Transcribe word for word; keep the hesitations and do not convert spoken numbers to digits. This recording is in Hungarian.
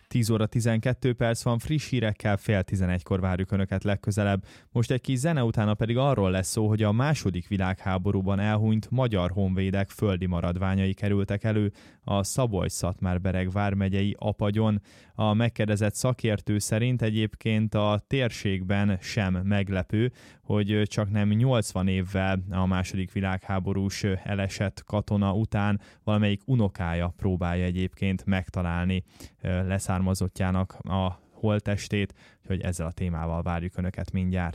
tíz óra tizenkét perc van, friss hírekkel fél tizenegykor várjuk Önöket legközelebb. Most egy kis zene utána pedig arról lesz szó, hogy a második világháborúban elhunyt magyar honvédek földi maradványai kerültek elő a Szabolcs-Szatmár-Bereg vármegyei Apagyon. A megkérdezett szakértő szerint egyébként a térségben sem meglepő, hogy csak nem nyolcvan évvel a második világháborús elesett katona után valamelyik unokája próbálja egyébként megtalálni leszármazottjának a holttestét, hogy ezzel a témával várjuk Önöket mindjárt.